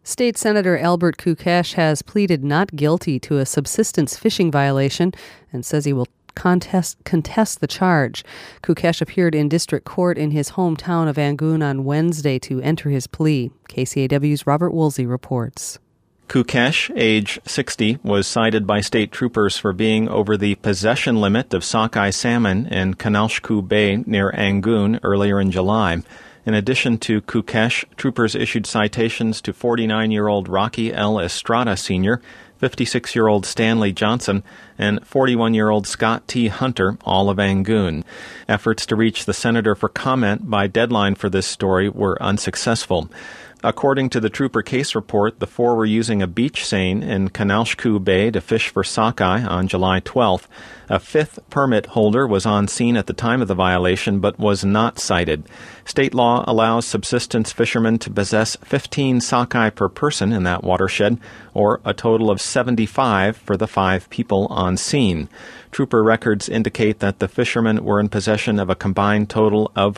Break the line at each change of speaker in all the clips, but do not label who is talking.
State Senator Albert Kukesh has pleaded not guilty to a subsistence fishing violation and says he will contest the charge. Kukesh appeared in district court in his hometown of Angoon on Wednesday to enter his plea. KCAW's Robert Woolsey reports.
Kukesh, age 60, was cited by state troopers for being over the possession limit of sockeye salmon in Kanalshku Bay near Angoon earlier in July. In addition to Kukesh, troopers issued citations to 49-year-old Rocky L. Estrada Sr., 56-year-old Stanley Johnson, and 41-year-old Scott T. Hunter, all of Angoon. Efforts to reach the senator for comment by deadline for this story were unsuccessful. According to the trooper case report, the four were using a beach seine in Kanalshku Bay to fish for sockeye on July 12th. A fifth permit holder was on scene at the time of the violation but was not cited. State law allows subsistence fishermen to possess 15 sockeye per person in that watershed, or a total of 75 for the 5 people on scene. Trooper records indicate that the fishermen were in possession of a combined total of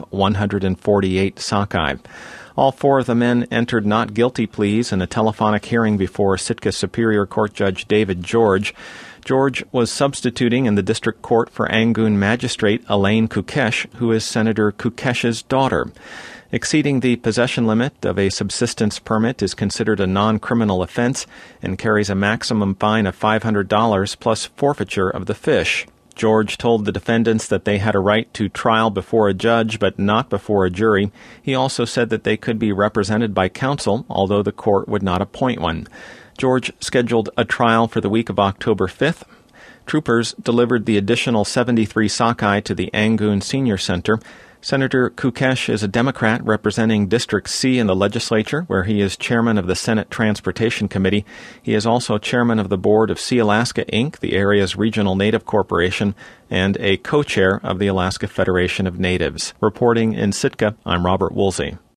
148 sockeye. All 4 of the men entered not guilty pleas in a telephonic hearing before Sitka Superior Court Judge David George. George was substituting in the district court for Angoon magistrate Elaine Kukesh, who is Senator Kukesh's daughter. Exceeding the possession limit of a subsistence permit is considered a non-criminal offense and carries a maximum fine of $500 plus forfeiture of the fish. George told the defendants that they had a right to trial before a judge but not before a jury. He also said that they could be represented by counsel, although the court would not appoint one. George scheduled a trial for the week of October 5th. Troopers delivered the additional 73 sockeye to the Angoon Senior Center. Senator Kukesh is a Democrat representing District C in the legislature, where he is chairman of the Senate Transportation Committee. He is also chairman of the board of Sea-Alaska, Inc., the area's regional native corporation, and a co-chair of the Alaska Federation of Natives. Reporting in Sitka, I'm Robert Woolsey.